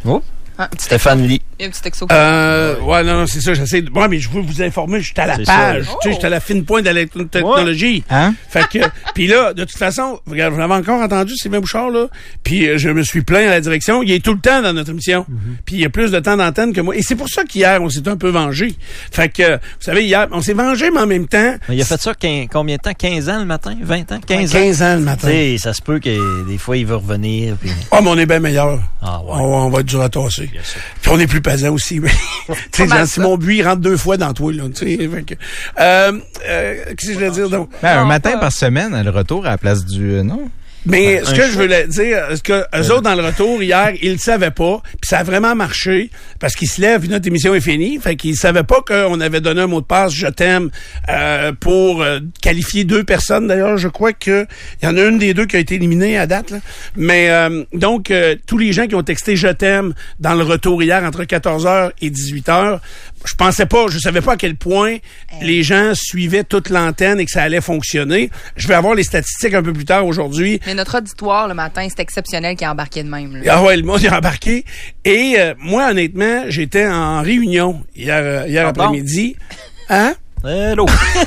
Oh. Stéphane Lee. Il y a un petit texto. Ouais, non, c'est ça, j'essaie de... Ouais, mais je veux vous informer, j'étais à la page, tu sais, j'étais à la fine pointe de la technologie. Hein? Fait que, puis là, de toute façon, regarde, vous l'avez encore entendu, Sylvain Bouchard, là, puis je me suis plaint à la direction, il est tout le temps dans notre émission, puis il y a plus de temps d'antenne que moi, et c'est pour ça qu'hier, on s'est un peu vengé. Fait que, vous savez, hier, on s'est vengé, mais en même temps... Il a fait ça combien de temps? 15 ans le matin? 20 ans? 15 ans? 15 ans le matin. T'sais, ça se peut que des fois, il veut revenir. Puis... mais on est bien meilleur. Ah, ouais. On va être dur à tasser. Puis on est plus pesant aussi. Tu sais, Simon Buis, il rentre 2 fois dans toi, là. Tu sais, qu'est-ce que je voulais dire, donc? Un matin par semaine, le retour à la place du... non? Mais ce que je voulais dire, c'est que eux autres, dans le retour, hier, ils le savaient pas, puis ça a vraiment marché, parce qu'ils se lèvent, puis notre émission est finie, fait qu'ils savaient pas qu'on avait donné un mot de passe, je t'aime, pour qualifier 2 personnes. D'ailleurs, je crois que il y en a une des 2 qui a été éliminée à date, là. Mais donc, tous les gens qui ont texté je t'aime dans le retour hier, entre 14h et 18h, je savais pas à quel point les gens suivaient toute l'antenne et que ça allait fonctionner. Je vais avoir les statistiques un peu plus tard aujourd'hui. Mais notre auditoire, le matin, c'est exceptionnel qu'il a embarqué de même. Là. Ah ouais, le monde est embarqué. Et moi, honnêtement, j'étais en réunion hier après-midi. Hein? Hello!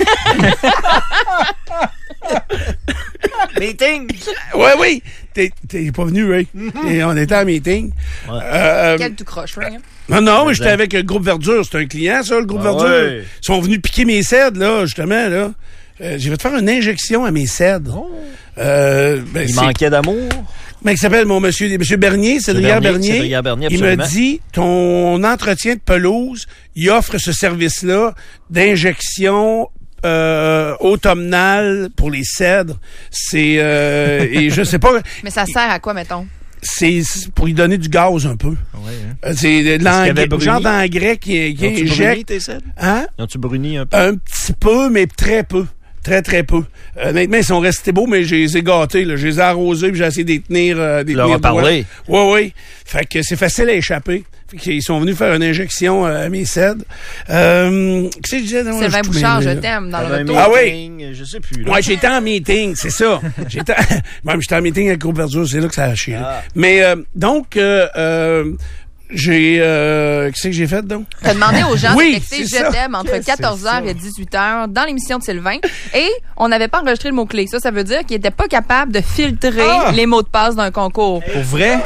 Meeting! Oui. T'es pas venu, Ray. Et on était en meeting. Ouais. Quel tout croche, Ray? Non, mais j'étais avec Groupe Verdure. C'est un client, ça, le Groupe Verdure. Ouais. Ils sont venus piquer mes cèdres, là, justement, là. Je vais te faire une injection à mes cèdres. Oh. Il manquait d'amour. Mais il s'appelle monsieur Bernier, Cédric Bernier. Il me dit, ton entretien de pelouse, il offre ce service-là d'injection automnale pour les cèdres. C'est et je sais pas. Mais ça sert à quoi, mettons? C'est pour lui donner du gaz un peu. Ouais, hein. C'est de genre d'engrais qui injecte. Tes cèdres? Hein? Ont-tu bruni un peu? Un petit peu, mais très peu. Très, très peu. Honnêtement, ils sont restés beaux, mais je les ai gâtés, là. Je les ai arrosés, puis j'ai essayé de les tenir parler. Oui. Fait que c'est facile à échapper. Fait qu'ils sont venus faire une injection à mes cèdres. Qu'est-ce que je disais? Sylvain Bouchard, je t'aime, dans le retour. Ah oui? Je sais plus. Là. Ouais, j'étais en meeting, c'est ça. J'étais en meeting avec Groupe Verdure, c'est là que ça a chié. Mais, donc, qu'est-ce que j'ai fait, donc? T'as demandé aux gens de texter je t'aime entre 14h et 18h dans l'émission de Sylvain. Et on n'avait pas enregistré le mot-clé. Ça veut dire qu'il était pas capable de filtrer les mots de passe d'un concours. Pour vrai?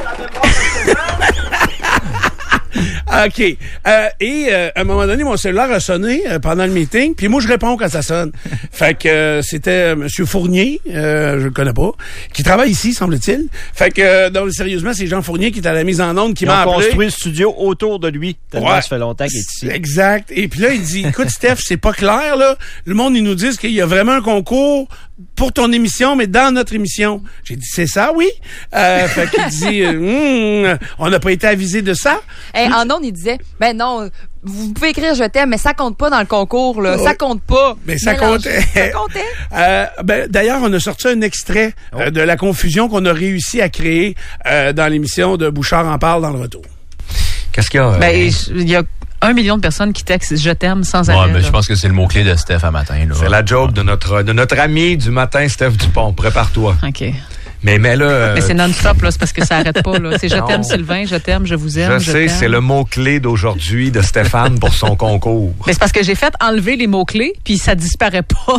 OK. Et à un moment donné, mon cellulaire a sonné pendant le meeting, puis moi, je réponds quand ça sonne. Fait que c'était Monsieur Fournier, je le connais pas, qui travaille ici, semble-t-il. Fait que, donc, sérieusement, c'est Jean Fournier qui est à la mise en onde qui m'a appelé. Ils ont construit le studio autour de lui, tellement ça fait longtemps qu'il est ici. Exact. Et puis là, il dit, écoute, Steph, c'est pas clair, là. Le monde, ils nous disent qu'il y a vraiment un concours pour ton émission, mais dans notre émission. J'ai dit, c'est ça, oui? Fait qu'il dit, on n'a pas été avisé de ça. En ondes, il disait, ben non, vous pouvez écrire je t'aime, mais ça compte pas dans le concours, là. Ça compte pas. Mais ça comptait. Ça comptait. D'ailleurs, on a sorti un extrait de la confusion qu'on a réussi à créer dans l'émission de Bouchard en parle dans le retour. Qu'est-ce qu'il y a? Il y a 1 million de personnes qui textent je t'aime sans arrêt. Ouais, mais je pense que c'est le mot-clé de Steph à matin, là. C'est la joke de notre ami du matin, Steph Dupont. Prépare-toi. OK. Mais là. Mais c'est non-stop, là. C'est parce que ça arrête pas, là. C'est je t'aime, Sylvain, je t'aime, je vous aime. Je sais, c'est le mot-clé d'aujourd'hui de Stéphane pour son concours. Mais c'est parce que j'ai fait enlever les mots-clés, puis ça disparaît pas.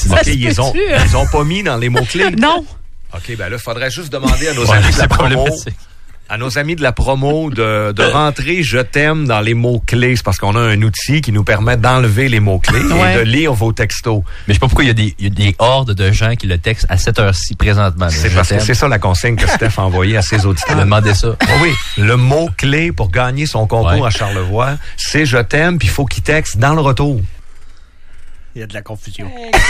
Ils ont pas mis dans les mots-clés. Non. OK, ben là, il faudrait juste demander à nos amis de la promo. À nos amis de la promo de rentrer je t'aime dans les mots-clés. C'est parce qu'on a un outil qui nous permet d'enlever les mots-clés et de lire vos textos. Mais je sais pas pourquoi il y a des hordes de gens qui le textent à cette heure-ci présentement. C'est parce que c'est ça la consigne que Steph a envoyée à ses auditeurs. Il m'a demandé ça. Oui, le mot-clé pour gagner son concours à Charlevoix, c'est je t'aime, puis il faut qu'il texte dans le retour. Il y a de la confusion.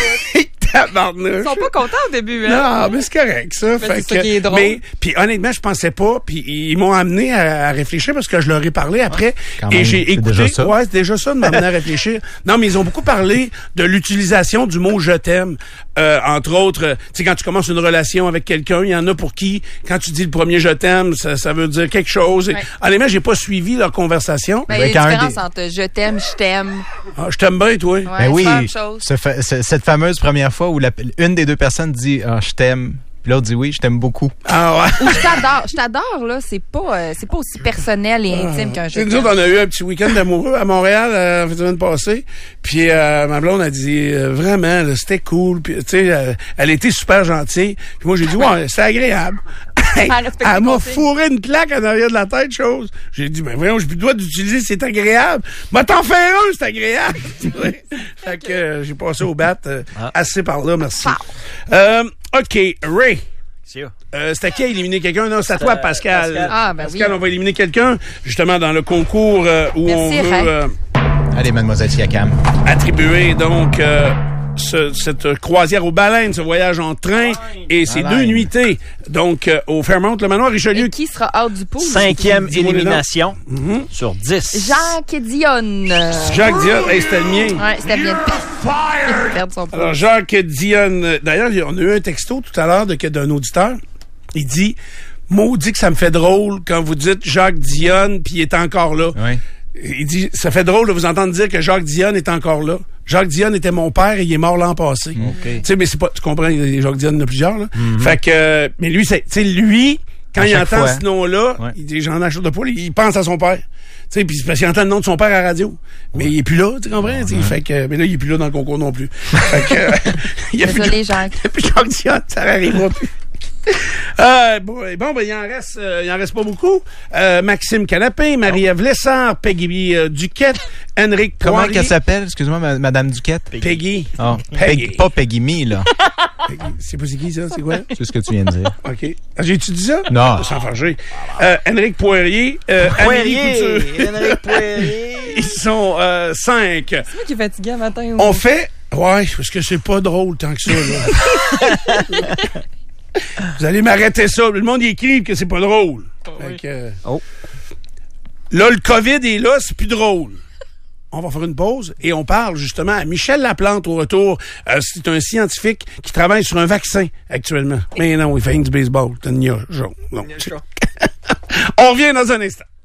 Ils sont pas contents au début, hein? Non, mais c'est correct, ça. C'est ça qui est drôle. Mais, puis honnêtement, je pensais pas, puis ils m'ont amené à réfléchir parce que je leur ai parlé après. Et j'ai écouté. Déjà ça. Ouais, c'est déjà ça de m'amener à réfléchir. Non, mais ils ont beaucoup parlé de l'utilisation du mot je t'aime. Entre autres, tu sais, quand tu commences une relation avec quelqu'un, il y en a pour qui, quand tu dis le premier je t'aime, ça veut dire quelque chose. Ouais. Honnêtement, j'ai pas suivi leur conversation. Ben, il y a une différence entre je t'aime, je t'aime. Ah, je t'aime bien, toi. Ouais, oui, c'est la même chose. Cette fameuse première fois où une des 2 personnes dit je t'aime Puis l'autre dit oui, je t'aime beaucoup. Ah ouais. Ou je t'adore, là, c'est pas aussi personnel et intime qu'un jeu. Nous autres, on a eu un petit week-end d'amoureux à Montréal la semaine passée. Puis ma blonde a dit vraiment, là, c'était cool. Puis tu sais, elle était super gentille. Puis moi j'ai dit ouais, c'était agréable. Elle m'a fourré une claque en arrière de la tête, chose. J'ai dit ben voyons, j'ai plus le droit d'utiliser, c'est agréable. Mais t'en fais un, c'est agréable. Fait que j'ai passé au bat assez par là, merci. OK, Ray. C'était qui a éliminé quelqu'un? Non, c'est à toi, Pascal. Ah, ben Pascal, oui. on va éliminer quelqu'un, justement, dans le concours où Merci, on veut Allez, mademoiselle Siakam. attribuer, donc, cette croisière aux baleines, ce voyage en train et ces 2 nuitées, donc, au Fairmont, le manoir Richelieu. Et qui sera out du pool? 5e Dis-moi les noms. élimination sur 10. Jacques Dionne. Jacques Dionne, hey, c'était le mien. Ouais, c'était bien de perdre son pool. Alors, Jacques Dionne, d'ailleurs, on a eu un texto tout à l'heure d'un auditeur. Il dit, maudit que ça me fait drôle quand vous dites Jacques Dionne, puis il est encore là. Oui. Il dit, ça fait drôle de vous entendre dire que Jacques Dionne est encore là. Jacques Dionne était mon père et il est mort l'an passé. Tu sais, mais c'est pas, tu comprends, Jacques Dionne, il y en a plusieurs, là. Fait que, mais lui, tu sais, lui, quand À il chaque entend fois. ce nom-là, il dit, j'en achète de poule, il pense à son père. Tu sais, puis parce qu'il entend le nom de son père à la radio. Mais il est plus là, tu comprends? Fait que, mais là, il est plus là dans le concours non plus. Fait que, il y a plus Désolé, Jacques. il y a plus Jacques Dionne, ça n'arrivera plus. Bon, ben, il en reste pas beaucoup. Maxime Canapé, Marie-Ève Lessard, Peggy Duquette, Henrik Comment Poirier. qu'elle s'appelle? Excuse-moi, madame Duquette. Peggy. Oh, Peggy. pas Peggy Me, là. Peggy. C'est pas c'est qui, ça? C'est quoi? C'est ce que tu viens de dire. OK. Ah, j'ai-tu dit ça? Non. Sans farger. Henrik Poirier, Amélie Couture. Henrik Poirier. Ils sont 5. C'est moi qui est fatigué un matin. On fait... Ouais, parce que c'est pas drôle tant que ça, là. Vous allez m'arrêter ça. Le monde y écrit que c'est pas drôle. Fait que, là, le COVID est là, c'est plus drôle. On va faire une pause et on parle justement à Michel Laplante au retour. C'est un scientifique qui travaille sur un vaccin actuellement. Mais non, il fait du baseball. C'est une jaune. Non. On revient dans un instant.